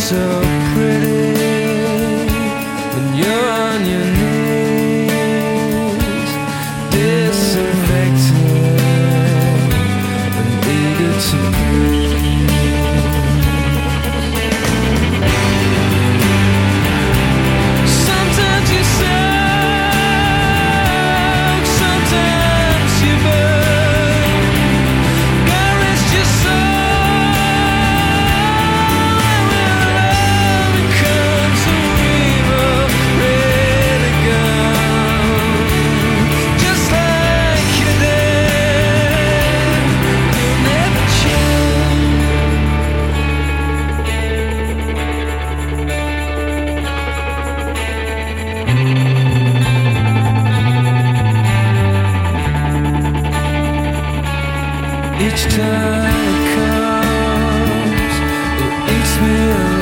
so pretty when you're on your knees, disinfected and eager to breathe. Sometimes you soak, sometimes you burn. God rest your soul. When love becomes a river ready to go, just like you did, you'll never change. Each time it comes, it eats me alive.